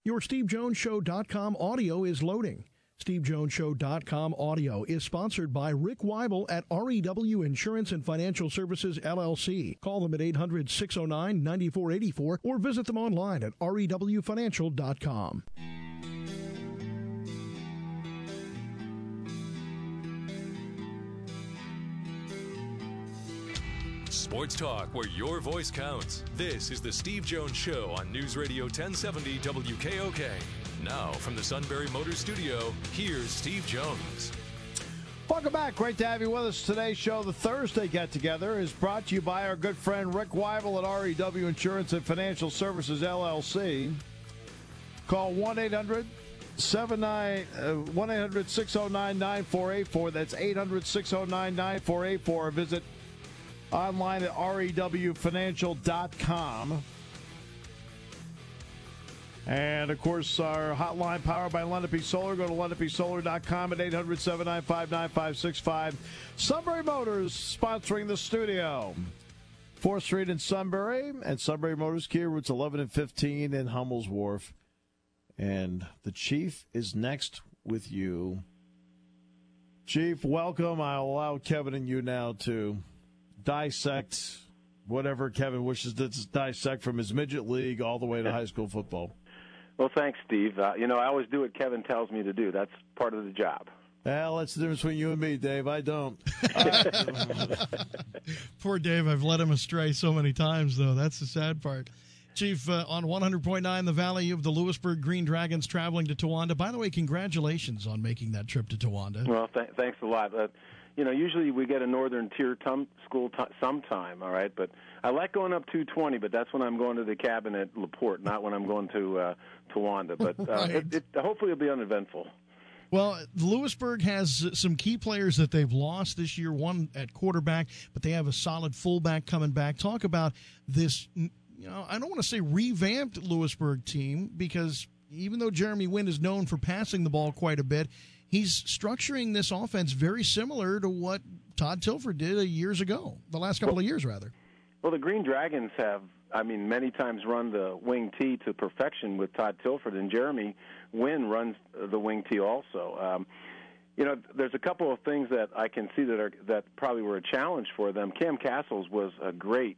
Your SteveJonesShow.com audio is loading. SteveJonesShow.com audio is sponsored by Rick Weibel at REW Insurance and Financial Services, LLC. Call them at 800-609-9484 or visit them online at rewfinancial.com. Sports talk where your voice counts. This is the Steve Jones Show on News Radio 1070 WKOK. Now, from the Sunbury Motors Studio, here's Steve Jones. Welcome back. Great to have you with us. Today's show, the Thursday Get-Together, is brought to you by our good friend Rick Weibel at REW Insurance and Financial Services, LLC. Call 1-800-609-9484. That's 800-609-9484. Visit online at rewfinancial.com. And, of course, our hotline powered by Lenape Solar. Go to lenapesolar.com at 800-795-9565. Sunbury Motors sponsoring the studio. 4th Street in Sunbury and Sunbury Motors Kia, routes 11 and 15 in Hummel's Wharf. And the Chief is next with you. Chief, welcome. I'll allow Kevin and you now to dissect whatever Kevin wishes to dissect from his midget league all the way to high school football. Well, thanks, Steve. I always do what Kevin tells me to do. That's part of the job. Well, that's the difference between you and me, Dave. I don't. Poor Dave. I've led him astray so many times, though. That's the sad part. Chief, on 100.9 The Valley, of the Lewisburg Green Dragons traveling to Towanda. By the way, congratulations on making that trip to Towanda. Well, thanks a lot. Usually we get a northern tier school sometime, all right? But I like going up 220, but that's when I'm going to the cabin at LaPorte, not when I'm going to Towanda. But right. Hopefully it'll be uneventful. Well, Lewisburg has some key players that they've lost this year, one at quarterback, but they have a solid fullback coming back. Talk about this, I don't want to say revamped Lewisburg team, because even though Jeremy Wynn is known for passing the ball quite a bit, he's structuring this offense very similar to what Todd Tilford did the last couple of years, rather. Well, the Green Dragons have, many times run the wing T to perfection with Todd Tilford, and Jeremy Wynn runs the wing T also. There's a couple of things that I can see that probably were a challenge for them. Cam Castles was a great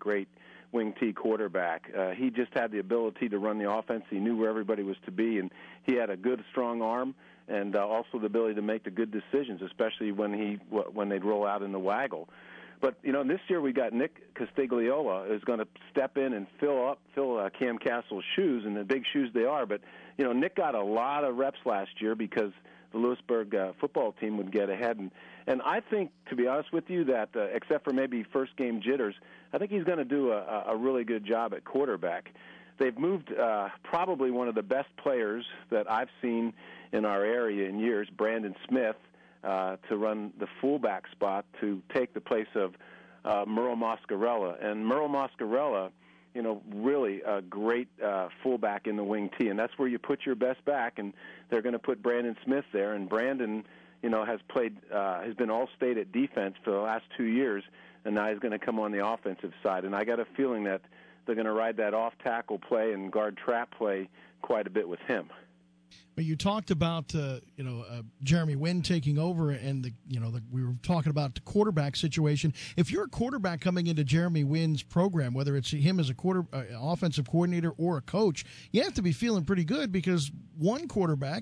wing T quarterback. He just had the ability to run the offense. He knew where everybody was to be, and he had a good, strong arm, and also the ability to make the good decisions, especially when they'd roll out in the waggle. But this year we got Nick Castigliola is going to step in and fill Cam Castle's shoes, and the big shoes they are. But Nick got a lot of reps last year because the Lewisburg football team would get ahead, and I think, to be honest with you, that except for maybe first game jitters, I think he's going to do a really good job at quarterback. They've moved probably one of the best players that I've seen in our area in years, Brandon Smith, to run the fullback spot to take the place of Merle Moscarella. And Merle Moscarella, really a great fullback in the wing T, and that's where you put your best back, and they're going to put Brandon Smith there. And Brandon, has been all-state at defense for the last 2 years, and now he's going to come on the offensive side. And I got a feeling that they're going to ride that off-tackle play and guard trap play quite a bit with him. But you talked about Jeremy Wynn taking over, and we were talking about the quarterback situation. If you're a quarterback coming into Jeremy Wynn's program, whether it's him as a offensive coordinator or a coach, you have to be feeling pretty good, because one quarterback,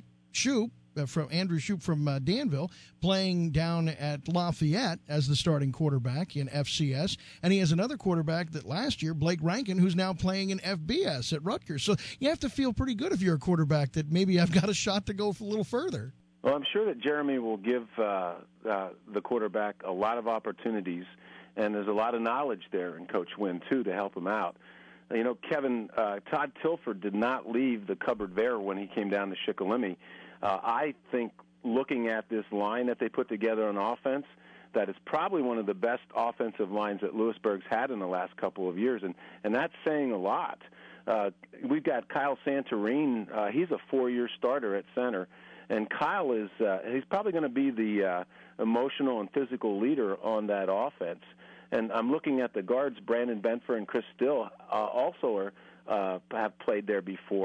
Andrew Shoup from Danville, playing down at Lafayette as the starting quarterback in FCS, and he has another quarterback that last year, Blake Rankin, who's now playing in FBS at Rutgers. So you have to feel pretty good if you're a quarterback that maybe I've got a shot to go a little further. Well, I'm sure that Jeremy will give the quarterback a lot of opportunities, and there's a lot of knowledge there in Coach Wynn, too, to help him out. Kevin, Todd Tilford did not leave the cupboard bare when he came down to Shikellamy. I think, looking at this line that they put together on offense, that is probably one of the best offensive lines that Lewisburg's had in the last couple of years, and that's saying a lot. We've got Kyle Santorin. He's a 4-year starter at center, and Kyle he's probably going to be the emotional and physical leader on that offense. And I'm looking at the guards. Brandon Benfer and Chris Still also have played there before.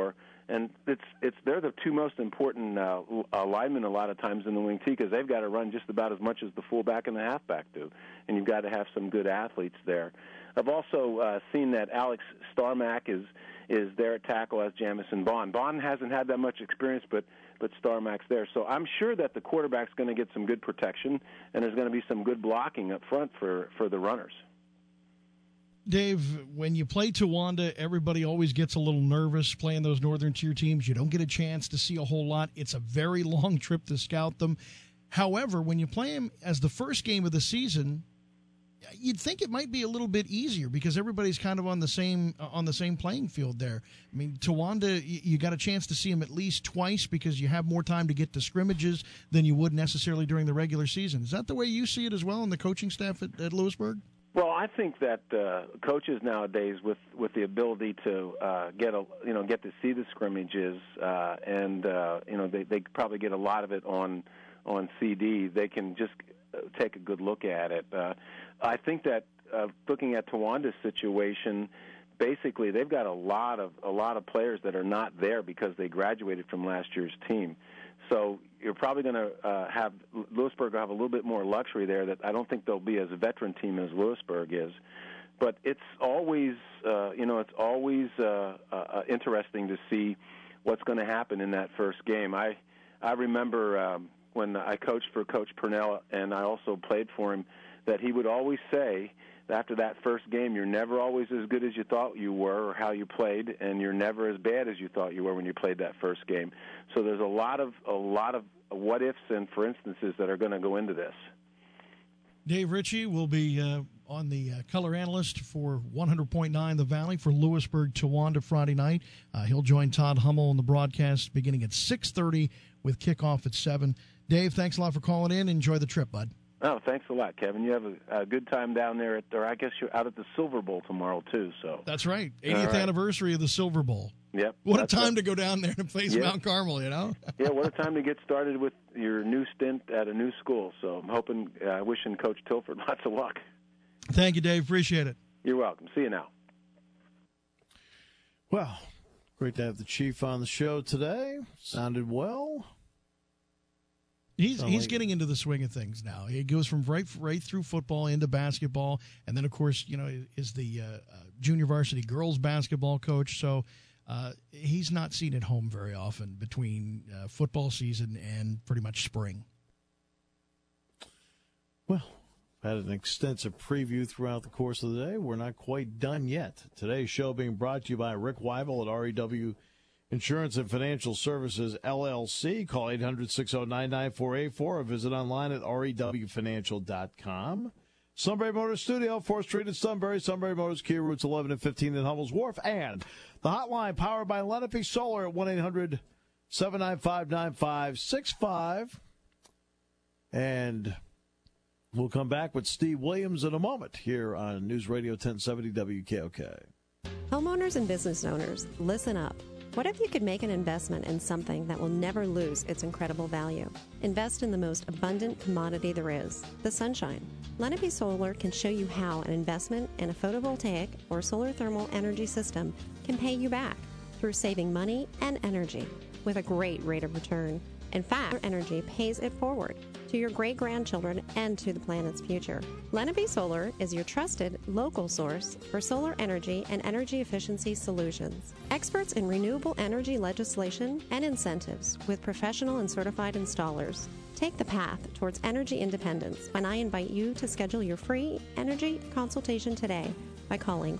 And they're the two most important linemen a lot of times in the wing tee, because they've got to run just about as much as the fullback and the halfback do, and you've got to have some good athletes there. I've also seen that Alex Starmack is there at tackle as Jamison Bond. Bond hasn't had that much experience, but Starmack's there. So I'm sure that the quarterback's going to get some good protection, and there's going to be some good blocking up front for the runners. Dave, when you play Towanda, everybody always gets a little nervous playing those Northern Tier teams. You don't get a chance to see a whole lot. It's a very long trip to scout them. However, when you play them as the first game of the season, you'd think it might be a little bit easier because everybody's kind of on the same playing field there. I mean, Towanda, you got a chance to see them at least twice because you have more time to get to scrimmages than you would necessarily during the regular season. Is that the way you see it as well, and the coaching staff at Lewisburg? Well, I think that coaches nowadays, with the ability to get to see the scrimmages, and they probably get a lot of it on CD. They can just take a good look at it. I think that looking at Towanda's situation, basically they've got a lot of players that are not there because they graduated from last year's team. So you're probably going to have Lewisburg have a little bit more luxury there. That I don't think they'll be as a veteran team as Lewisburg is, but it's always interesting to see what's going to happen in that first game. I remember when I coached for Coach Purnell, and I also played for him, that he would always say, after that first game, you're never always as good as you thought you were or how you played, and you're never as bad as you thought you were when you played that first game. So there's a lot of what ifs and for instances that are going to go into this. Dave Ritchie will be on the color analyst for 100.9 The Valley for Lewisburg Towanda Friday night. He'll join Todd Hummel on the broadcast beginning at 6:30 with kickoff at 7. Dave, thanks a lot for calling in. Enjoy the trip, bud. Oh, thanks a lot, Kevin. You have a good time down there, or I guess you're out at the Silver Bowl tomorrow, too. So that's right. 80th anniversation of the Silver Bowl. Yep. What a time to go down there and face Mount Carmel, you know? Yeah, what a time to get started with your new stint at a new school. So I'm wishing Coach Tilford lots of luck. Thank you, Dave. Appreciate it. You're welcome. See you now. Well, great to have the Chief on the show today. Sounded well. He's getting into the swing of things now. He goes from right through football into basketball, and then, of course, is the junior varsity girls basketball coach. So he's not seen at home very often between football season and pretty much spring. Well, had an extensive preview throughout the course of the day. We're not quite done yet. Today's show being brought to you by Rick Weibel at REW Insurance and Financial Services, LLC. Call 800-609-9484 or visit online at rewfinancial.com. Sunbury Motors Studio, 4th Street in Sunbury. Sunbury Motors, Kia routes 11 and 15 in Hummel's Wharf. And the hotline powered by Lenape Solar at 1-800-795-9565. And we'll come back with Steve Williams in a moment here on News Radio 1070 WKOK. Homeowners and business owners, listen up. What if you could make an investment in something that will never lose its incredible value? Invest in the most abundant commodity there is, the sunshine. Lenape Solar can show you how an investment in a photovoltaic or solar thermal energy system can pay you back through saving money and energy with a great rate of return. In fact, energy pays it forward to your great-grandchildren and to the planet's future. Lenape Solar is your trusted local source for solar energy and energy efficiency solutions. Experts in renewable energy legislation and incentives with professional and certified installers. Take the path towards energy independence, and I invite you to schedule your free energy consultation today by calling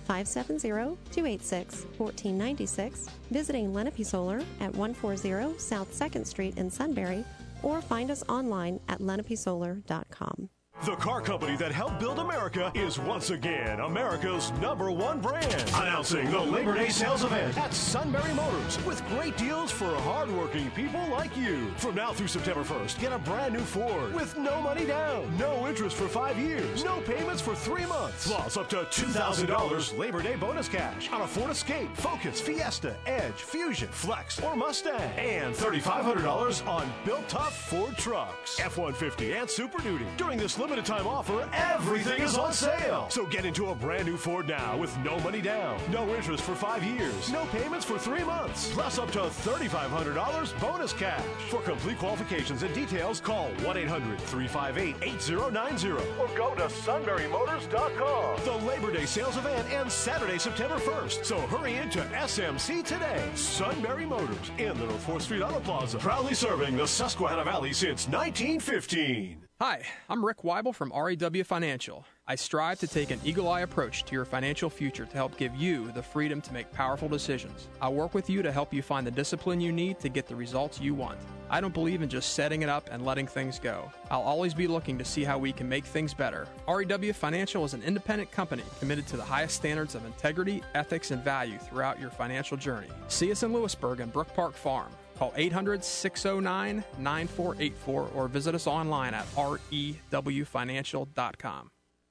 570-286-1496, visiting Lenape Solar at 140 South 2nd Street in Sunbury, or find us online at lenapesolar.com. The car company that helped build America is once again America's #1 brand. Announcing the Labor Day sales event at Sunbury Motors with great deals for hardworking people like you. From now through September 1st, get a brand new Ford with no money down, no interest for 5 years, no payments for 3 months, plus up to $2,000 Labor Day bonus cash on a Ford Escape, Focus, Fiesta, Edge, Fusion, Flex, or Mustang, and $3,500 on built-tough Ford trucks, F-150, and Super Duty during this limited limited time offer, everything is on sale. So get into a brand new Ford now with no money down, no interest for 5 years, no payments for 3 months, plus up to $3,500 bonus cash. For complete qualifications and details, call 1-800-358-8090 or go to sunburymotors.com. The Labor Day sales event ends Saturday, September 1st. So hurry into SMC today. Sunbury Motors in the North 4th Street Auto Plaza. Proudly serving the Susquehanna Valley since 1915. Hi, I'm Rick Weibel from REW Financial. I strive to take an eagle-eye approach to your financial future to help give you the freedom to make powerful decisions. I'll work with you to help you find the discipline you need to get the results you want. I don't believe in just setting it up and letting things go. I'll always be looking to see how we can make things better. REW Financial is an independent company committed to the highest standards of integrity, ethics, and value throughout your financial journey. See us in Lewisburg and Brook Park Farm. Call 800-609-9484 or visit us online at rewfinancial.com.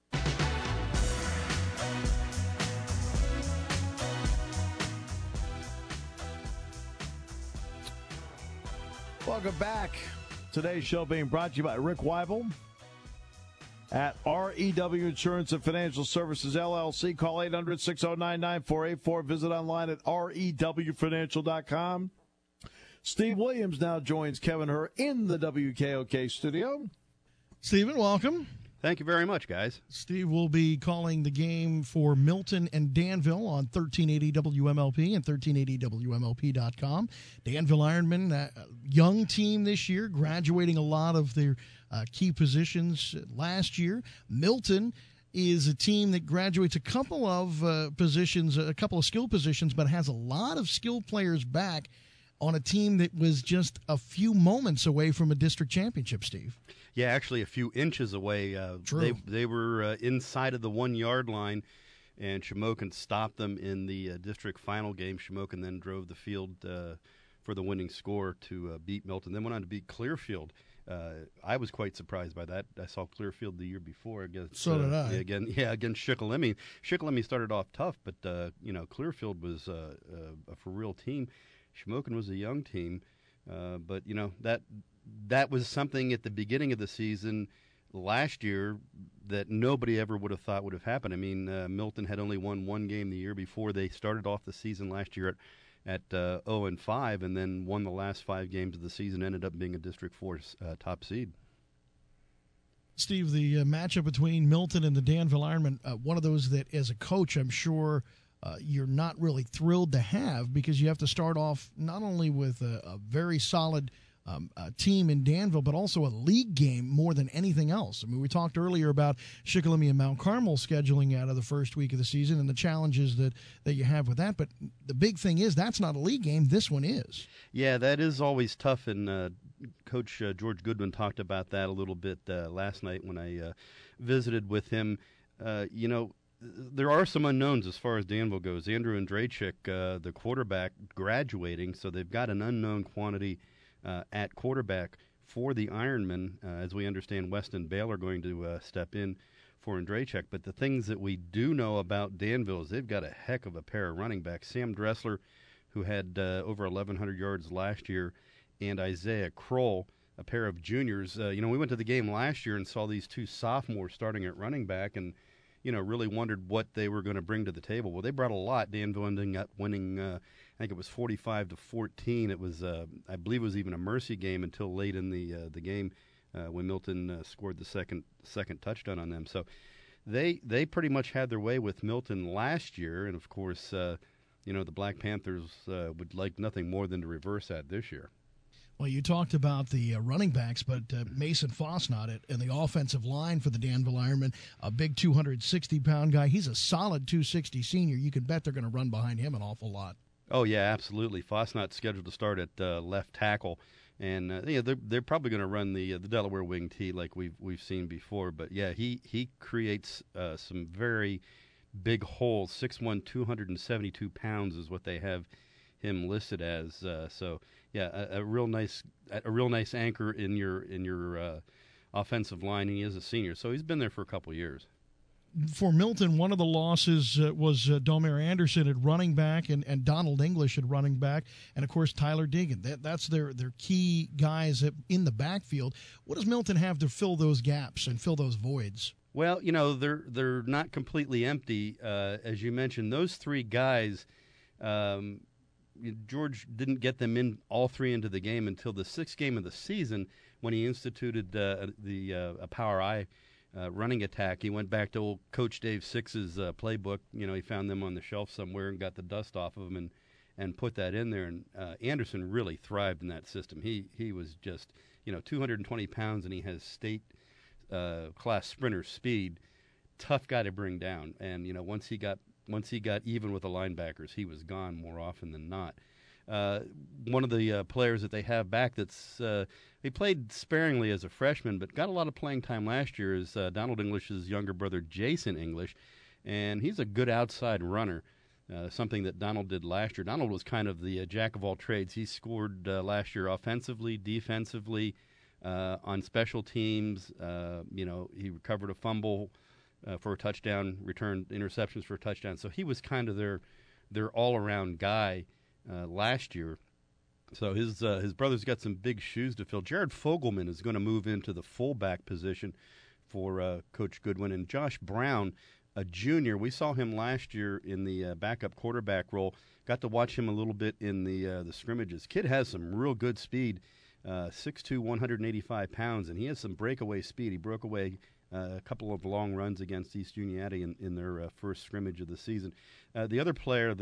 Welcome back. Today's show being brought to you by Rick Weibel at REW Insurance and Financial Services, LLC. Call 800-609-9484. Visit online at rewfinancial.com. Steve Williams now joins Kevin Herr in the WKOK studio. Stephen, welcome. Thank you very much, guys. Steve will be calling the game for Milton and Danville on 1380 WMLP and 1380WMLP.com. Danville Ironmen, a young team this year, graduating a lot of their key positions last year. Milton is a team that graduates a couple of positions, a couple of skill positions, but has a lot of skill players back on a team that was just a few moments away from a district championship, Steve. Yeah, actually a few inches away. True. They were inside of the 1 yard line, and Shamokin stopped them in the district final game. Shamokin then drove the field for the winning score to beat Milton, then went on to beat Clearfield. I was quite surprised by that. I saw Clearfield the year before against. So did I. Against Shikellamy. Shikellamy started off tough, but Clearfield was a for real team. Shamokin was a young team, but that was something at the beginning of the season last year that nobody ever would have thought would have happened. I mean, Milton had only won one game the year before. They started off the season last year at 0-5, and then won the last 5 games of the season. Ended up being a District 4 top seed. Steve, the matchup between Milton and the Danville Ironmen, one of those that, as a coach, I'm sure you're not really thrilled to have, because you have to start off not only with a very solid team in Danville, but also a league game more than anything else. I mean, we talked earlier about Shikellamy and Mount Carmel scheduling out of the first week of the season and the challenges that you have with that. But the big thing is that's not a league game. This one is. Yeah, that is always tough. And Coach George Goodwin talked about that a little bit last night when I visited with him. There are some unknowns as far as Danville goes. Andrew Andrachik, the quarterback, graduating, so they've got an unknown quantity at quarterback for the Ironmen. As we understand, West and Bale are going to step in for Andrachik. But the things that we do know about Danville is they've got a heck of a pair of running backs. Sam Dressler, who had over 1,100 yards last year, and Isaiah Kroll, a pair of juniors. We went to the game last year and saw these two sophomores starting at running back, and really wondered what they were going to bring to the table. Well, they brought a lot. Danville ending up winning, I think it was 45-14. It was, I believe it was even a mercy game until late in the game when Milton scored the second touchdown on them. So they pretty much had their way with Milton last year, and of course, the Black Panthers would like nothing more than to reverse that this year. Well, you talked about the running backs, but Mason Fosnot and the offensive line for the Danville Ironmen, a big 260-pound guy. He's a solid 260 senior. You can bet they're going to run behind him an awful lot. Oh, yeah, absolutely. Fosnot's scheduled to start at left tackle, and they're probably going to run the Delaware wing T like we've seen before. But, yeah, he creates some very big holes. 6'1", 272 pounds is what they have him listed as. Yeah, a real nice anchor in your offensive line. He is a senior, so he's been there for a couple years. for Milton, one of the losses was Domer Anderson at running back and Donald English at running back, and, of course, Tyler Deegan. That's their key guys in the backfield. What does Milton have to fill those gaps and fill those voids? Well, they're not completely empty. As you mentioned, those three guys, George didn't get them all three into the game until the sixth game of the season when he instituted a power I running attack. He went back to old Coach Dave Six's playbook. He found them on the shelf somewhere and got the dust off of them and put that in there. And Anderson really thrived in that system. He was just 220 pounds, and he has state class sprinter speed. Tough guy to bring down. And once he got even with the linebackers, he was gone more often than not. One of the players that they have back he played sparingly as a freshman, but got a lot of playing time last year is Donald English's younger brother, Jason English, and he's a good outside runner, something that Donald did last year. Donald was kind of the jack of all trades. He scored last year offensively, defensively, on special teams. He recovered a fumble for a touchdown, returned interceptions for a touchdown. So he was kind of their all-around guy last year. So his brother's got some big shoes to fill. Jared Fogelman is going to move into the fullback position for Coach Goodwin. And Josh Brown, a junior, we saw him last year in the backup quarterback role. Got to watch him a little bit in the scrimmages. Kid has some real good speed, 6'2", 185 pounds, and he has some breakaway speed. He broke away a couple of long runs against East Uniati in their first scrimmage of the season. The other player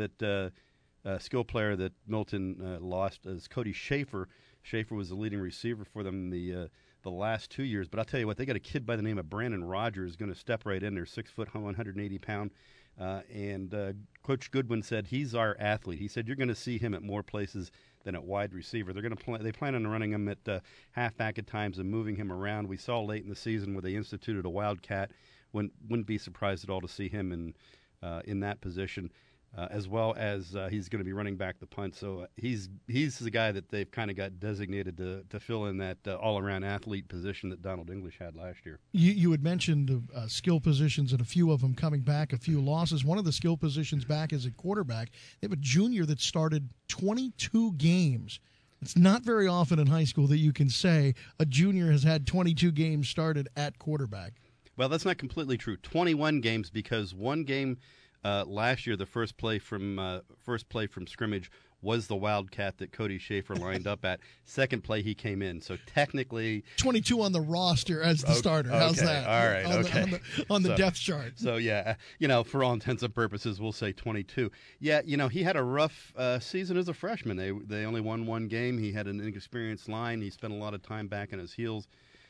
skill player that Milton lost is Cody Schaefer. Schaefer was the leading receiver for them the last 2 years. But I'll tell you what, they got a kid by the name of Brandon Rogers going to step right in there, 6 foot, 180 pound. And Coach Goodwin said he's our athlete. He said you're going to see him at more places than at wide receiver. They plan on running him at halfback at times and moving him around. We saw late in the season where they instituted a wildcat. Wouldn't be surprised at all to see him in that position. As well as he's going to be running back the punt. So he's the guy that they've kind of got designated to fill in that all-around athlete position that Donald English had last year. You had mentioned skill positions and a few of them coming back, a few losses. One of the skill positions back is at quarterback. They have a junior that started 22 games. It's not very often in high school that you can say a junior has had 22 games started at quarterback. Well, that's not completely true. 21 games because one game last year, the first play from scrimmage was the wildcat that Cody Schaefer lined up at. Second play, he came in. So technically, 22 on the roster as the starter. How's that? All right. On the depth chart. So yeah, for all intents and purposes, we'll say 22. Yeah, he had a rough season as a freshman. They only won one game. He had an inexperienced line. He spent a lot of time back on his heels.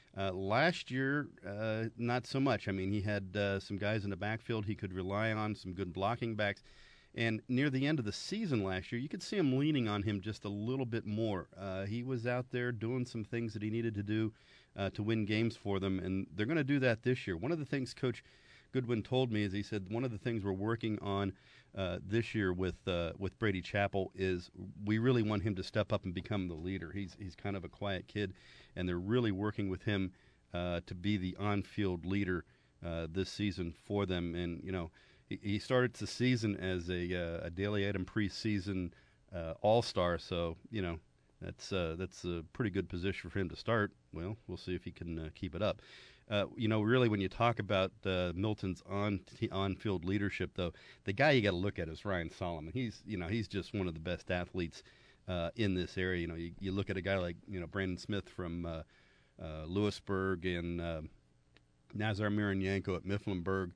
Last year, not so much. I mean, he had some guys in the backfield he could rely on, some good blocking backs. And near the end of the season last year, you could see him leaning on him just a little bit more. He was out there doing some things that he needed to do to win games for them, and they're going to do that this year. One of the things Coach Goodwin told me is he said one of the things we're working on this year with Brady Chappell is we really want him to step up and become the leader. He's kind of a quiet kid, and they're really working with him to be the on-field leader this season for them. And he started the season as a daily item preseason all-star, so that's a pretty good position for him to start. Well, we'll see if he can keep it up. Really, when you talk about Milton's on-field leadership, though, the guy you got to look at is Ryan Solomon. He's just one of the best athletes in this area. You look at a guy like Brandon Smith from Lewisburg and Nazar Mironyanko at Mifflinburg.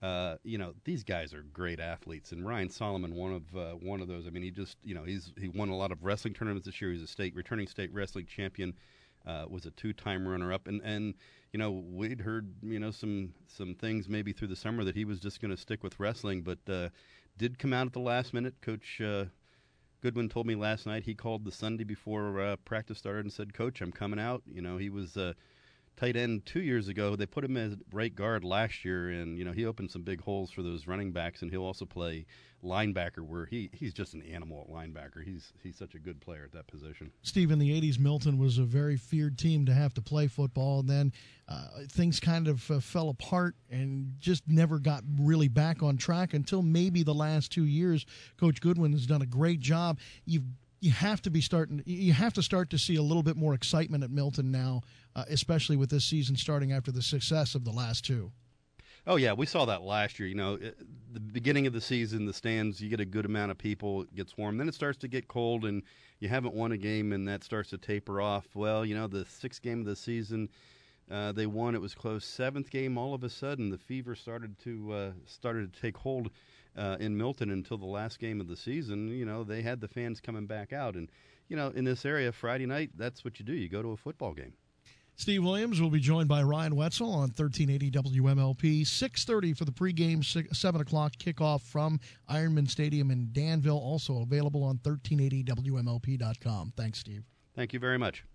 These guys are great athletes, and Ryan Solomon, one of those. I mean, he won a lot of wrestling tournaments this year. He's a returning state wrestling champion. Was a 2-time runner-up, and we'd heard some things maybe through the summer that he was just going to stick with wrestling, but did come out at the last minute. Coach Goodwin told me last night he called the Sunday before practice started and said, "Coach, I'm coming out." He was tight end 2 years ago. They put him as right guard last year, and he opened some big holes for those running backs, and he'll also play linebacker, where he's just an animal at linebacker. He's such a good player at that position. Steve, in the 80s, Milton was a very feared team to have to play football, and then things kind of fell apart and just never got really back on track until maybe the last 2 years. Coach Goodwin has done a great job. You have to start to see a little bit more excitement at Milton now, especially with this season starting after the success of the last two. Oh, yeah, we saw that last year. The beginning of the season, the stands, you get a good amount of people, it gets warm. Then it starts to get cold, and you haven't won a game, and that starts to taper off. Well, the sixth game of the season, they won. It was close. Seventh game, all of a sudden, the fever started to take hold in Milton until the last game of the season. They had the fans coming back out. And, in this area, Friday night, that's what you do. You go to a football game. Steve Williams will be joined by Ryan Wetzel on 1380 WMLP. 6:30 for the pregame, 7 o'clock kickoff from Ironman Stadium in Danville. Also available on 1380WMLP.com. Thanks, Steve. Thank you very much.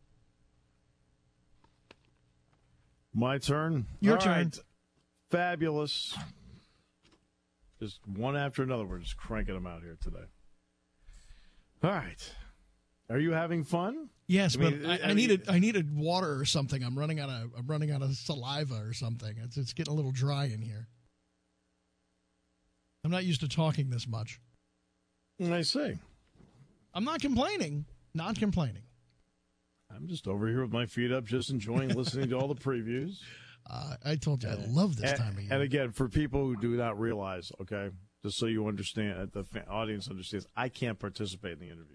My turn? Your All turn. Right. Fabulous. Just one after another. We're just cranking them out here today. All right. Are you having fun? Yes, but I needed water or something. I'm running out of saliva or something. It's getting a little dry in here. I'm not used to talking this much. I see. I'm not complaining. Not complaining. I'm just over here with my feet up, just enjoying listening to all the previews. I told you I love this time of year. And again, for people who do not realize, okay, just so you understand, the audience understands, I can't participate in the interviews.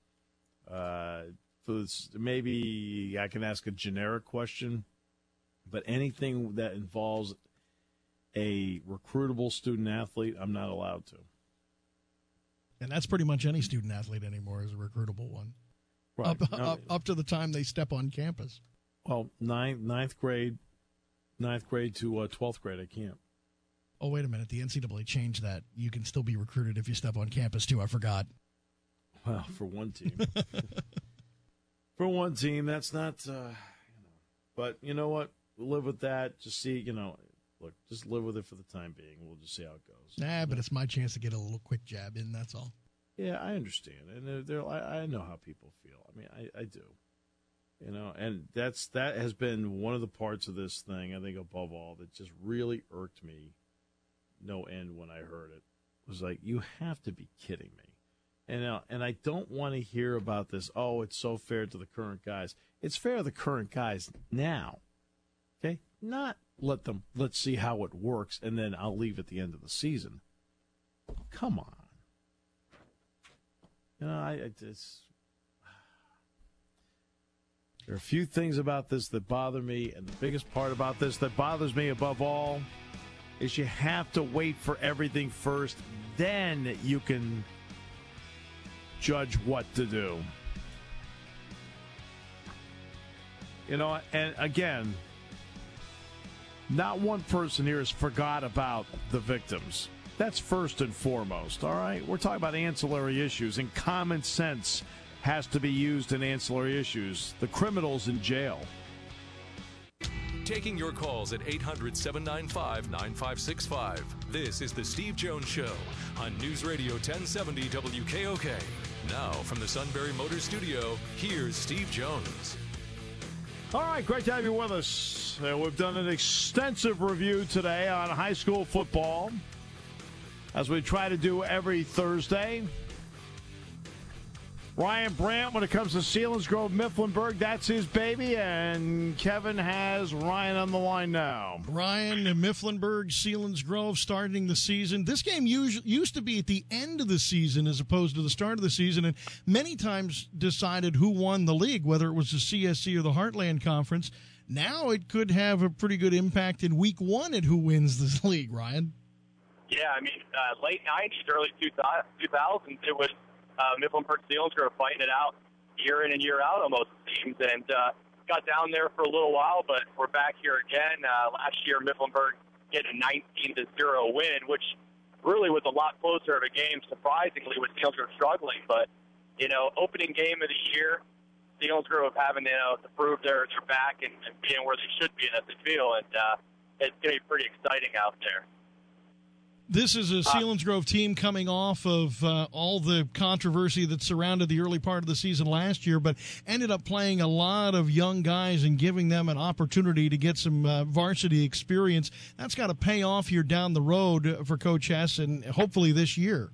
Maybe I can ask a generic question, but anything that involves a recruitable student athlete, I'm not allowed to. And that's pretty much any student athlete anymore is a recruitable one. Right. Up to the time they step on campus. Well, ninth grade to 12th grade, I can't. Oh, wait a minute. The NCAA changed that. You can still be recruited if you step on campus, too. I forgot. Well, for one team. For one team, that's not, But you know what? We'll live with that. Just see, look, just live with it for the time being. We'll just see how it goes. Nah, but it's my chance to get a little quick jab in, that's all. Yeah, I understand. And I know how people feel. I mean, I do. And that has been one of the parts of this thing, I think, above all, that just really irked me no end when I heard it. It was like, you have to be kidding me. And I don't want to hear about this, oh, it's so fair to the current guys. It's fair to the current guys now. Okay? Not let's see how it works, and then I'll leave at the end of the season. Come on. There are a few things about this that bother me, and the biggest part about this that bothers me above all is you have to wait for everything first, then you can judge what to do. And again, not one person here has forgot about the victims. That's first and foremost, all right? We're talking about ancillary issues, and common sense has to be used in ancillary issues. The criminal's in jail. Taking your calls at 800-795-9565. This is the Steve Jones Show on News Radio 1070 WKOK. Now, from the Sunbury Motors Studio, here's Steve Jones. All right, great to have you with us. We've done an extensive review today on high school football, as we try to do every Thursday. Ryan Brandt, when it comes to Selinsgrove, Mifflinburg, that's his baby, and Kevin has Ryan on the line now. Ryan, Mifflinburg, Selinsgrove starting the season. This game used to be at the end of the season as opposed to the start of the season, and many times decided who won the league, whether it was the CSC or the Heartland Conference. Now it could have a pretty good impact in week one at who wins this league, Ryan. Yeah, I mean, late 90s, early 2000s, it was Mifflinburg Selinsgrove fighting it out year in and year out almost, it seems, and got down there for a little while, but we're back here again. Last year, Mifflinburg get a 19-0 win, which really was a lot closer of a game, surprisingly, with Selinsgrove struggling. But, opening game of the year, Selinsgrove having, to prove they're back and being where they should be in the field, and it's going to be pretty exciting out there. This is a Selinsgrove team coming off of all the controversy that surrounded the early part of the season last year, but ended up playing a lot of young guys and giving them an opportunity to get some varsity experience. That's got to pay off here down the road for Coach Hess and hopefully this year.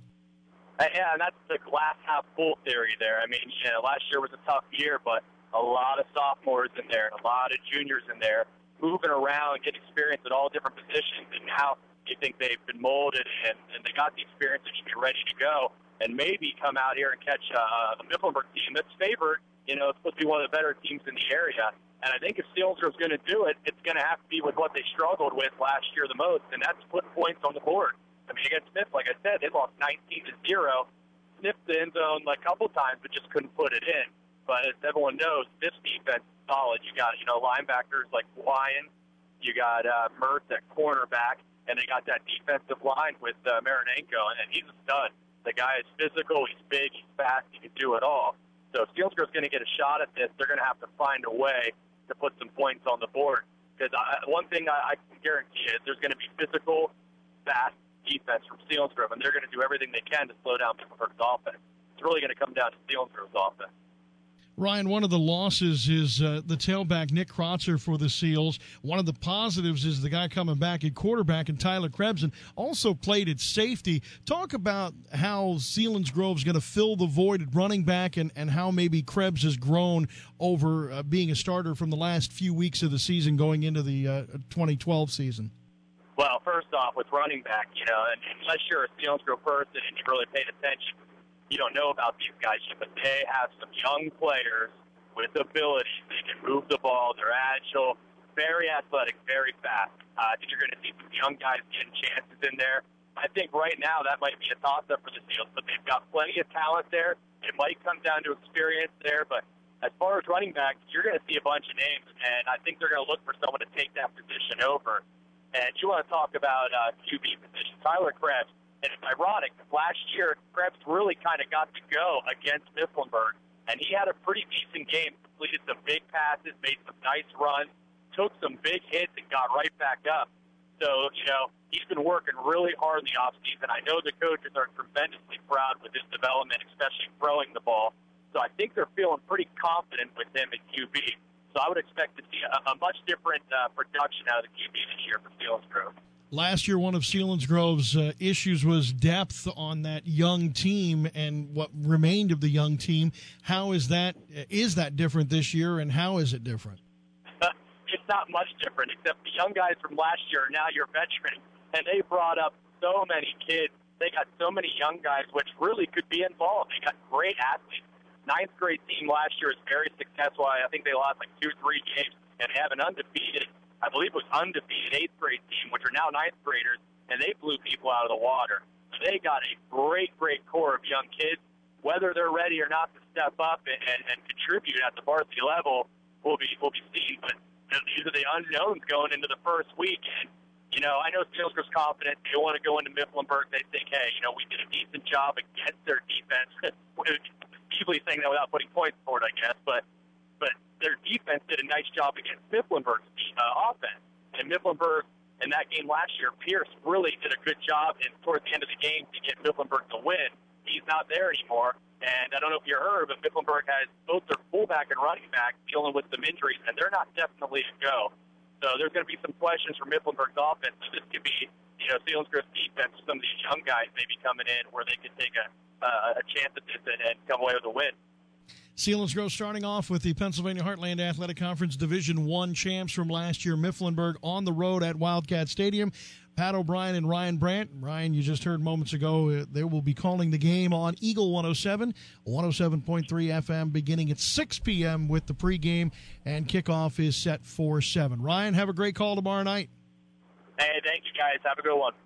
Yeah, and that's the glass half full theory there. I mean, last year was a tough year, but a lot of sophomores in there and a lot of juniors in there moving around, getting experience at all different positions, and now you think they've been molded and they got the experience and should be ready to go and maybe come out here and catch a Mifflinburg team that's favored. It's supposed to be one of the better teams in the area. And I think if Selinsgrove's going to do it, it's going to have to be with what they struggled with last year the most, and that's put points on the board. I mean, against Smith, like I said, they lost 19-0. Sniffed the end zone a couple times, but just couldn't put it in. But as everyone knows, this defense is solid. You got, linebackers like Wyan. You got Mertz at cornerback. And they got that defensive line with Marinenko, and he's a stud. The guy is physical, he's big, he's fast, he can do it all. So if Selinsgrove's going to get a shot at this, they're going to have to find a way to put some points on the board. Because one thing I can guarantee is there's going to be physical, fast defense from Selinsgrove, and they're going to do everything they can to slow down Mifflinburg's offense. It's really going to come down to Selinsgrove's offense. Ryan, one of the losses is the tailback Nick Krotzer for the Seals. One of the positives is the guy coming back at quarterback, and Tyler Krebs, also played at safety. Talk about how Selinsgrove's going to fill the void at running back and how maybe Krebs has grown over being a starter from the last few weeks of the season going into the 2012 season. Well, first off, with running back, unless you're a Selinsgrove person and you've really paid attention, you don't know about these guys yet, but they have some young players with ability. They can move the ball. They're agile, very athletic, very fast. I think you're going to see some young guys getting chances in there. I think right now that might be a toss-up for the Seals, but they've got plenty of talent there. It might come down to experience there, but as far as running back, you're going to see a bunch of names, and I think they're going to look for someone to take that position over. And you want to talk about QB position. Tyler Krebs. And it's ironic, last year, Krebs really kind of got to go against Mifflinburg, and he had a pretty decent game, completed some big passes, made some nice runs, took some big hits, and got right back up. So, he's been working really hard in the offseason. I know the coaches are tremendously proud with his development, especially throwing the ball. So I think they're feeling pretty confident with him at QB. So I would expect to see a much different production out of the QB this year for Selinsgrove. Last year, one of Selinsgrove's issues was depth on that young team and what remained of the young team. How is that different this year, and how is it different? It's not much different, except the young guys from last year are now your veterans, and they brought up so many kids. They got so many young guys, which really could be involved. They got great athletes. Ninth grade team last year is very successful. I think they lost 2-3 games, and they have an undefeated, I believe it was undefeated 8th grade team, which are now 9th graders, and they blew people out of the water. So they got a great, great core of young kids. Whether they're ready or not to step up and contribute at the varsity level will be seen. But these are the unknowns going into the first week. And, I know Selinsgrove's confident. They want to go into Mifflinburg. They think, hey, we did a decent job against their defense. Easily saying that without putting points for it, I guess. But their defense did a nice job against Mifflinburg's offense. And Mifflinburg, in that game last year, Pierce really did a good job towards the end of the game to get Mifflinburg to win. He's not there anymore. And I don't know if you heard, but Mifflinburg has both their fullback and running back dealing with some injuries, and they're not definitely a go. So there's going to be some questions for Mifflinburg's offense. So this could be, Selinsgrove's defense, some of these young guys maybe coming in where they could take a chance at this and come away with a win. Selinsgrove starting off with the Pennsylvania Heartland Athletic Conference Division I champs from last year, Mifflinburg, on the road at Wildcat Stadium. Pat O'Brien and Ryan Brandt. Ryan, you just heard moments ago, they will be calling the game on Eagle 107, 107.3 FM, beginning at 6 p.m. with the pregame, and kickoff is set for 7. Ryan, have a great call tomorrow night. Hey, thank you, guys. Have a good one.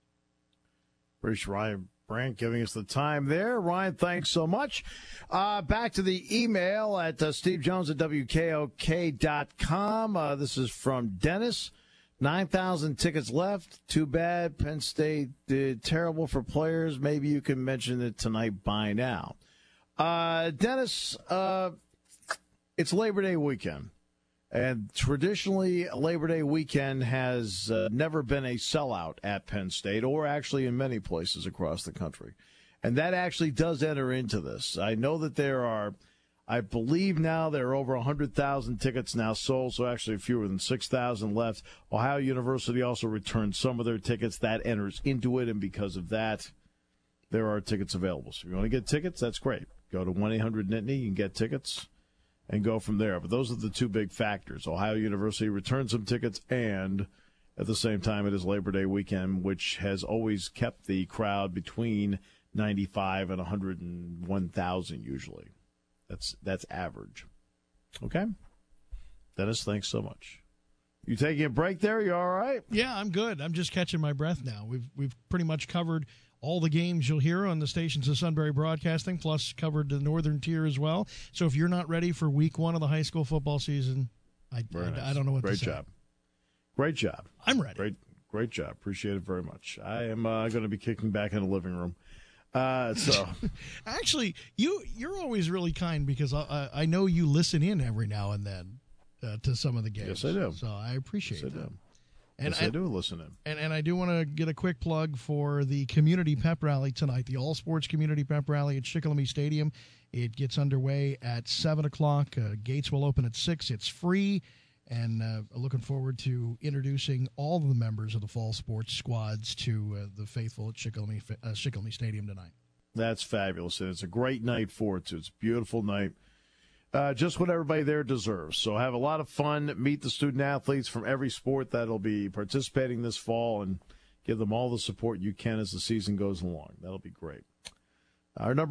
Appreciate Ryan Brandt giving us the time there. Ryan, thanks so much. Back to the email at stevejones@wkok.com. This is from Dennis. 9,000 tickets left. Too bad. Penn State did terrible for players. Maybe you can mention it tonight by now. Dennis, it's Labor Day weekend. And traditionally, Labor Day weekend has never been a sellout at Penn State, or actually in many places across the country. And that actually does enter into this. I know that there are, I believe now there are over 100,000 tickets now sold, so actually fewer than 6,000 left. Ohio University also returned some of their tickets. That enters into it, and because of that, there are tickets available. So if you want to get tickets, that's great. Go to 1-800-NITNY, you can get tickets and go from there. But those are the two big factors. Ohio University returned some tickets, and at the same time, it is Labor Day weekend, which has always kept the crowd between 95 and 101,000 usually. That's average. Okay? Dennis, thanks so much. You taking a break there? You all right? Yeah, I'm good. I'm just catching my breath now. We've pretty much covered all the games you'll hear on the stations of Sunbury Broadcasting, plus covered the Northern Tier as well. So if you're not ready for week one of the high school football season, I don't know what to say. Great job. Great job. I'm ready. Great job. Appreciate it very much. I am going to be kicking back in the living room. So actually, you're always really kind because I know you listen in every now and then to some of the games. Yes, I do. So I appreciate that. I do listen in. And I do want to get a quick plug for the community pep rally tonight, the All Sports Community Pep Rally at Shikellamy Stadium. It gets underway at 7 o'clock. Gates will open at 6. It's free, and looking forward to introducing all of the members of the fall sports squads to the faithful at Shikellamy Stadium tonight. That's fabulous, and it's a great night for it, too. It's a beautiful night. Just what everybody there deserves. So have a lot of fun. Meet the student-athletes from every sport that'll be participating this fall and give them all the support you can as the season goes along. That'll be great. Our number,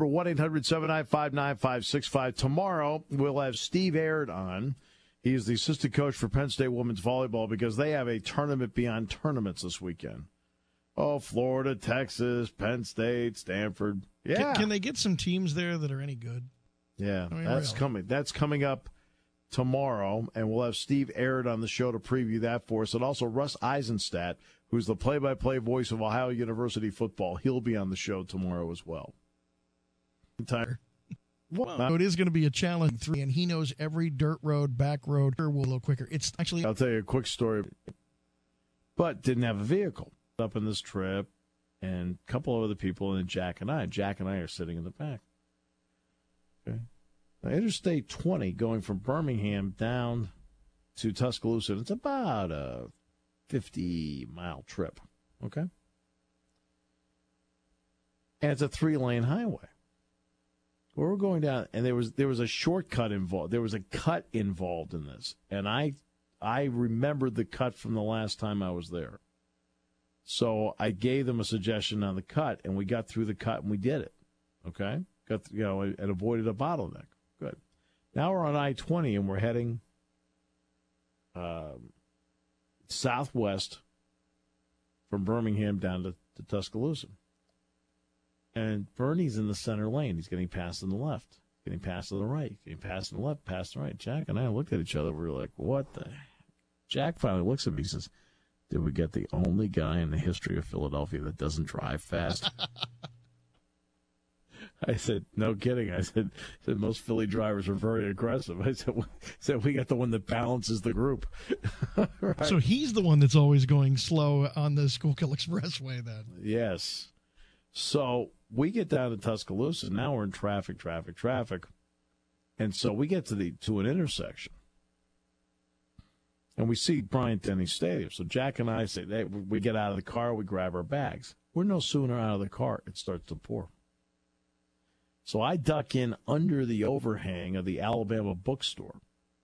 1-800-795-9565. Tomorrow, we'll have Steve Aird on. He is the assistant coach for Penn State women's volleyball because they have a tournament beyond tournaments this weekend. Oh, Florida, Texas, Penn State, Stanford. Yeah. Can they get some teams there that are any good? Yeah, that's coming. That's coming up tomorrow, and we'll have Steve Aird on the show to preview that for us. And also Russ Eisenstadt, who's the play-by-play voice of Ohio University football. He'll be on the show tomorrow as well. Well, it is going to be a challenge 3, and he knows every dirt road, back road, a little quicker. It's actually. I'll tell you a quick story, but didn't have a vehicle up in this trip, and a couple of other people, and Jack and I. Jack and I are sitting in the back. Okay. Now, Interstate 20 going from Birmingham down to Tuscaloosa, it's about a 50-mile trip, okay? And it's a 3-lane highway. Well, we're going down, and there was a shortcut involved. There was a cut involved in this, and I remembered the cut from the last time I was there. So I gave them a suggestion on the cut, and we got through the cut, and we did it, okay? And avoided a bottleneck. Good. Now we're on I-20, and we're heading southwest from Birmingham down to Tuscaloosa. And Bernie's in the center lane. He's getting passed on the left, getting passed on the right, getting passed on the left, passed on the right. Jack and I looked at each other. We were like, what the heck? Jack finally looks at me and says, did we get the only guy in the history of Philadelphia that doesn't drive fast? I said, no kidding. I said most Philly drivers are very aggressive. I said we got the one that balances the group. Right. So he's the one that's always going slow on the Schuylkill Expressway then. Yes. So we get down to Tuscaloosa. Now we're in traffic. And so we get to an intersection. And we see Bryant-Denny Stadium. So Jack and I say, hey, we get out of the car, we grab our bags. We're no sooner out of the car, it starts to pour. So I duck in under the overhang of the Alabama bookstore.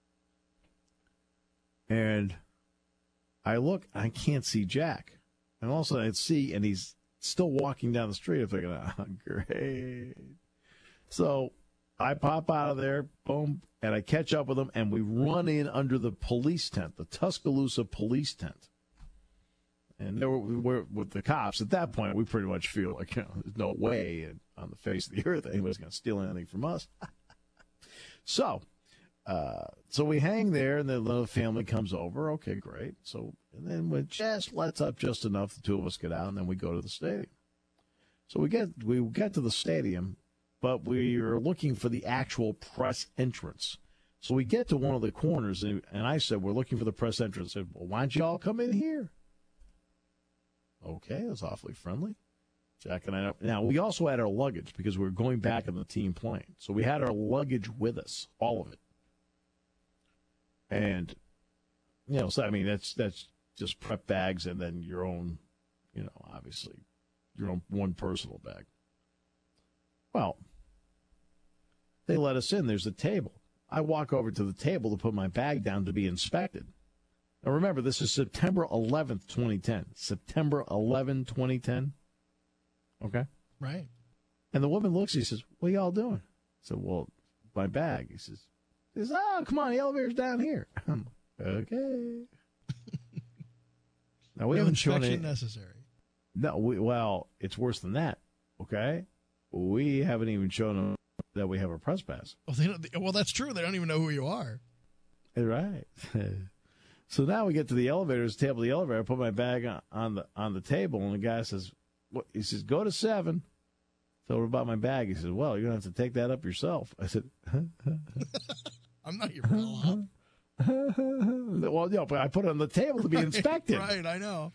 And I look, I can't see Jack. And all of a sudden I see, and he's still walking down the street. I'm thinking, oh, great. So I pop out of there, boom, and I catch up with him, and we run in under the police tent, the Tuscaloosa police tent. And we're with the cops. At that point, we pretty much feel like, there's no way on the face of the earth anybody's going to steal anything from us. So we hang there, and then the family comes over. Okay, great. And then we just lets up just enough. The two of us get out, and then we go to the stadium. So we get to the stadium, but we are looking for the actual press entrance. So we get to one of the corners, and I said, we're looking for the press entrance. I said, well, why don't you all come in here? Okay, that's awfully friendly. Jack and I. Now, we also had our luggage because we were going back in the team plane. So we had our luggage with us, all of it. And, so, I mean, that's just prep bags and then your own, obviously, your own one personal bag. Well, they let us in. There's a table. I walk over to the table to put my bag down to be inspected. Now, remember, this is September 11th, 2010. September 11, 2010. Okay? Right. And the woman looks, he says, what are y'all doing? I said, well, my bag. He says, oh, come on, the elevator's down here. I'm like, okay. Now, we haven't shown inspection necessary. No, well, it's worse than that, okay? We haven't even shown them that we have a press pass. Well, that's true. They don't even know who you are. Right. So now we get to the elevator's table, the elevator. I put my bag on the table, and the guy says, "What?" He says, "Go to 7." Tell her about my bag. He says, "Well, you're gonna have to take that up yourself." I said, "I'm not your bellhop." Well, no, but I put it on the table to be inspected. Right, I know.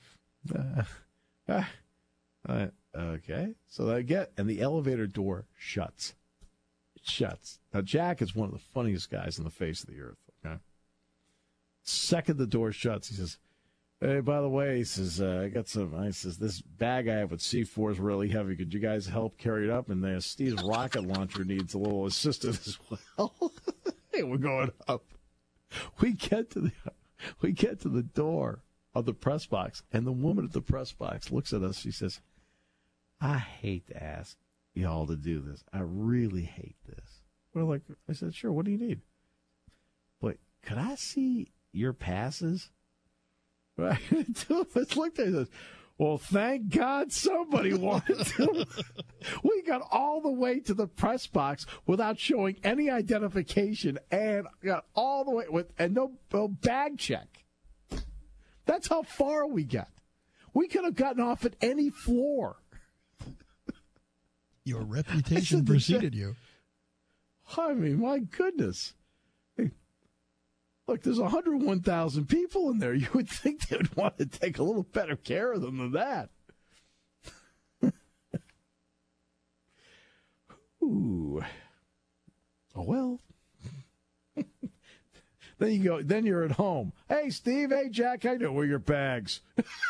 Okay, so and the elevator door shuts. It shuts. Now, Jack is one of the funniest guys on the face of the earth. Okay. Second the door shuts, he says, "Hey, by the way," he says, "I got some." I says, "This bag I have with C4 is really heavy. Could you guys help carry it up?" And Steve's rocket launcher needs a little assistance as well. Hey, we're going up. We get to the door of the press box, and the woman at the press box looks at us. She says, "I hate to ask y'all to do this. I really hate this." We're like, I said, "Sure. What do you need?" "But could I see your passes?" Right? Two of us looked at us. Well, thank God somebody wanted to. We got all the way to the press box without showing any identification, and got all the way and no bag check. That's how far we got. We could have gotten off at any floor. Your reputation preceded you. I mean, my goodness. Hey, look, there's 101,000 people in there. You would think they would want to take a little better care of them than that. Ooh. Oh, well. Then you're at home. "Hey, Steve. Hey, Jack. I know where your bags."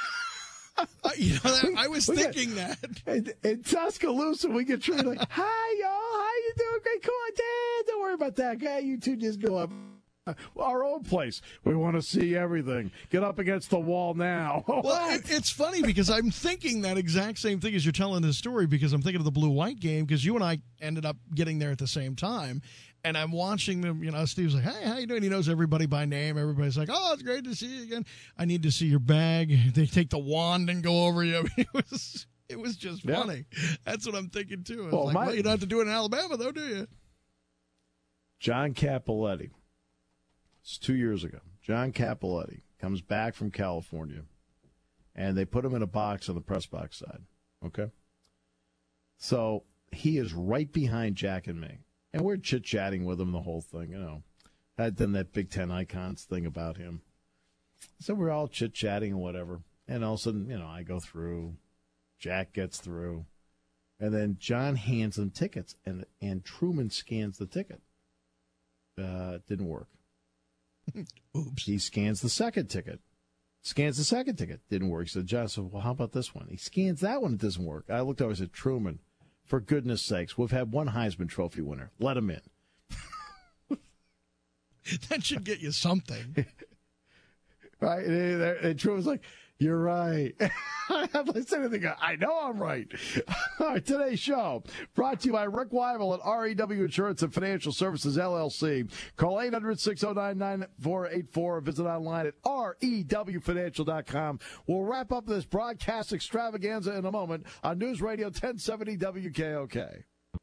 I was thinking that. In Tuscaloosa, we get treated like, "Hi, y'all. How you doing? Great. Come on, Dad. Don't worry about that. Okay, you two just go up. Our own place. We want to see everything. Get up against the wall now." Well, it's funny because I'm thinking that exact same thing as you're telling this story, because I'm thinking of the blue-white game, because you and I ended up getting there at the same time. And I'm watching them, Steve's like, "Hey, how you doing?" He knows everybody by name. Everybody's like, "Oh, it's great to see you again. I need to see your bag." They take the wand and go over you. I mean, it was just funny. That's what I'm thinking, too. It's well, you don't have to do it in Alabama, though, do you? John Capoletti. It's 2 years ago. John Capoletti comes back from California, and they put him in a box on the press box side. Okay? So he is right behind Jack and me. And we're chit-chatting with him the whole thing, I'd done that Big Ten Icons thing about him. So we're all chit-chatting and whatever. And all of a sudden, I go through. Jack gets through. And then John hands him tickets, and Truman scans the ticket. It didn't work. Oops. He scans the second ticket. Didn't work. So John said, "Well, how about this one?" He scans that one. It doesn't work. I looked over and said, "Truman, for goodness sakes, we've had one Heisman Trophy winner. Let him in." That should get you something. Right? And Truman's like, "You're right." I haven't said anything. I know I'm right. All right, today's show brought to you by Rick Weibel at REW Insurance and Financial Services, LLC. Call 800-609-9484 or visit online at rewfinancial.com. We'll wrap up this broadcast extravaganza in a moment on News Radio 1070 WKOK.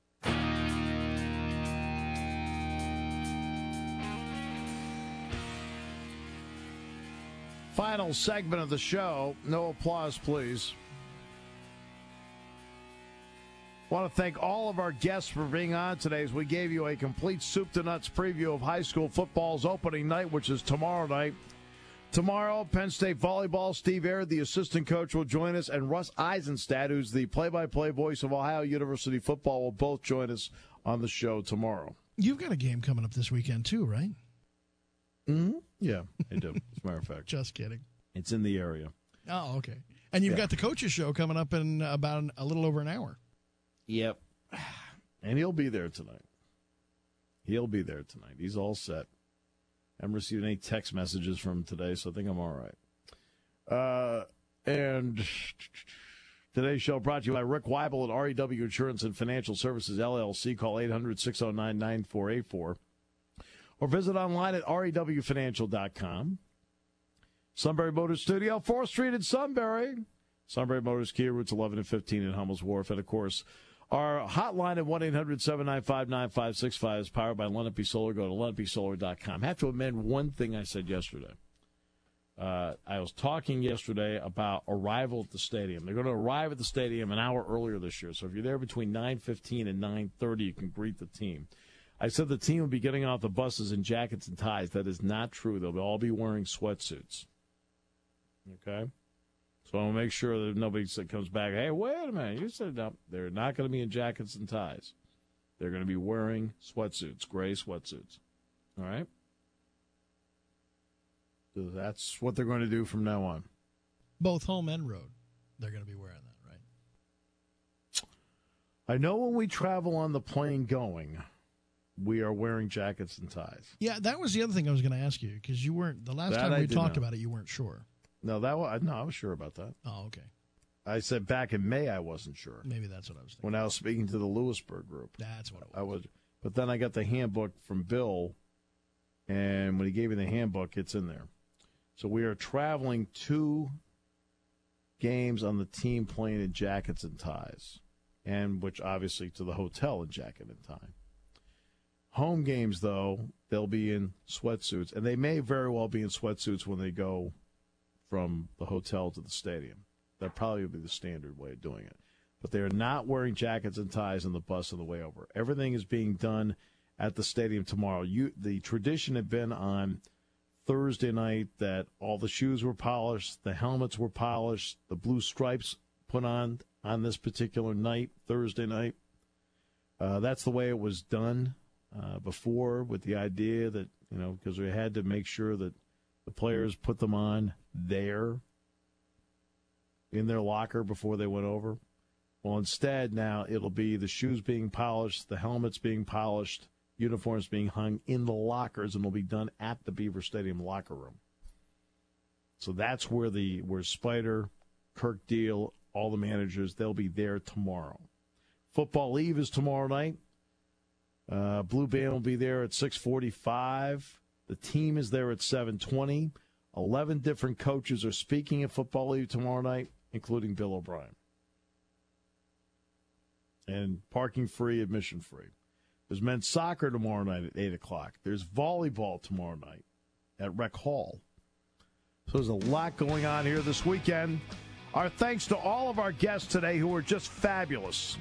Final segment of the show. No applause, please. Want to thank all of our guests for being on today as we gave you a complete soup to nuts preview of high school football's opening night, which is tomorrow night. Tomorrow, Penn State volleyball, Steve Aird, the assistant coach, will join us, and Russ Eisenstadt, who's the play-by-play voice of Ohio University football, will both join us on the show tomorrow. You've got a game coming up this weekend, too, right? Mm-hmm. Yeah, I do, as a matter of fact. Just kidding. It's in the area. Oh, okay. And you've got the coaches show coming up in about a little over an hour. Yep. And he'll be there tonight. He's all set. I haven't received any text messages from him today, so I think I'm all right. And today's show brought to you by Rick Weibel at REW Insurance and Financial Services, LLC. Call 800-609-9484. Or visit online at rewfinancial.com. Sunbury Motors Studio, 4th Street in Sunbury. Sunbury Motors, Kia, routes 11 and 15 in Hummels Wharf. And, of course, our hotline at 1-800-795-9565 is powered by Lenape Solar. Go to lenapesolar.com. I have to amend one thing I said yesterday. I was talking yesterday about arrival at the stadium. They're going to arrive at the stadium an hour earlier this year. So if you're there between 9:15 and 9:30, you can greet the team. I said the team will be getting off the buses in jackets and ties. That is not true. They'll all be wearing sweatsuits. Okay? So I'll make sure that nobody comes back, hey, wait a minute, you said no. They're not going to be in jackets and ties. They're going to be wearing sweatsuits, gray sweatsuits. All right? So that's what they're going to do from now on. Both home and road, they're going to be wearing that, right? I know when we travel on the plane going, we are wearing jackets and ties. Yeah, that was the other thing I was going to ask you, because you weren't, the last time we talked about it, you weren't sure. No, I was sure about that. Oh, okay. I said back in May I wasn't sure. Maybe that's what I was thinking. When I was speaking to the Lewisburg group. That's what it was. But then I got the handbook from Bill, and when he gave me the handbook, it's in there. So we are traveling 2 games on the team plane in jackets and ties, and which obviously to the hotel in jacket and tie. Home games, though, they'll be in sweatsuits, and they may very well be in sweatsuits when they go from the hotel to the stadium. That probably would be the standard way of doing it. But they are not wearing jackets and ties on the bus on the way over. Everything is being done at the stadium tomorrow. The tradition had been on Thursday night that all the shoes were polished, the helmets were polished, the blue stripes put on this particular night, Thursday night. That's the way it was done before, with the idea that, because we had to make sure that the players put them on there in their locker before they went over. Well, instead now it'll be the shoes being polished, the helmets being polished, uniforms being hung in the lockers, and it'll be done at the Beaver Stadium locker room. So that's where Spider, Kirk Deal, all the managers, they'll be there tomorrow. Football Eve is tomorrow night. Blue Band will be there at 6:45. The team is there at 7:20. 11 different coaches are speaking at Football Eve tomorrow night, including Bill O'Brien. And parking free, admission free. There's men's soccer tomorrow night at 8 o'clock. There's volleyball tomorrow night at Rec Hall. So there's a lot going on here this weekend. Our thanks to all of our guests today who were just fabulous.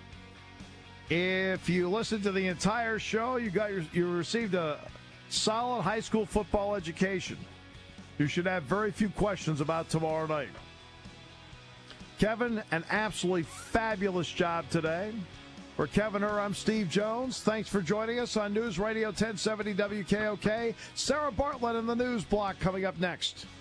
If you listened to the entire show, you received a solid high school football education. You should have very few questions about tomorrow night. Kevin, an absolutely fabulous job today. For Kevin Hur, I'm Steve Jones. Thanks for joining us on News Radio 1070 WKOK. Sarah Bartlett in the news block coming up next.